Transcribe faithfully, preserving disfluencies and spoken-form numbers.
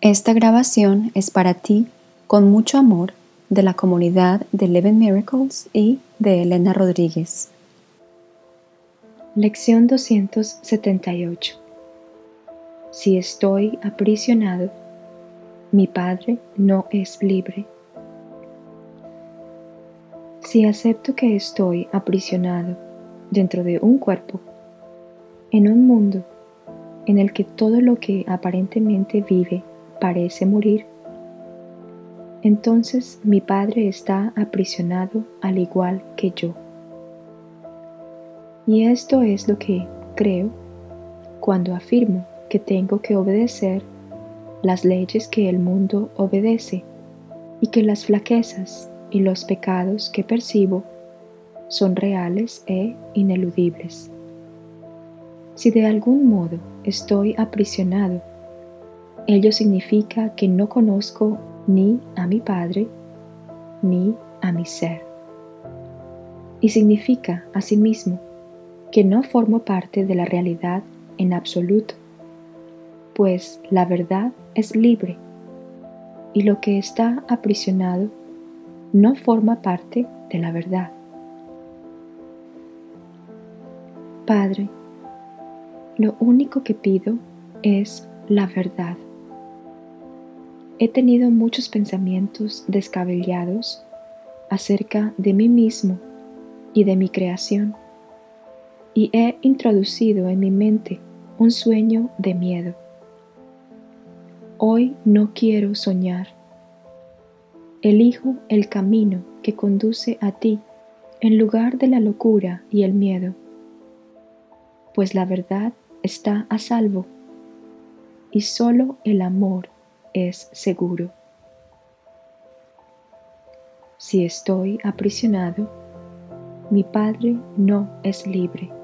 Esta grabación es para ti, con mucho amor, de la comunidad de Eleven Miracles y de Elena Rodríguez. Lección doscientos setenta y ocho. Si estoy aprisionado, mi Padre no es libre. Si acepto que estoy aprisionado dentro de un cuerpo, en un mundo en el que todo lo que aparentemente vive parece morir, entonces mi Padre está aprisionado al igual que yo. Y esto es lo que creo cuando afirmo que tengo que obedecer las leyes que el mundo obedece y que las flaquezas y los pecados que percibo son reales e ineludibles. Si de algún modo estoy aprisionado, ello significa que no conozco ni a mi Padre ni a mi ser. Y significa asimismo que no formo parte de la realidad en absoluto, pues la verdad es libre y lo que está aprisionado no forma parte de la verdad. Padre, lo único que pido es la verdad. He tenido muchos pensamientos descabellados acerca de mí mismo y de mi creación, y he introducido en mi mente un sueño de miedo. Hoy no quiero soñar. Elijo el camino que conduce a ti en lugar de la locura y el miedo, pues la verdad está a salvo y solo el amor es seguro. Si estoy aprisionado, mi Padre no es libre.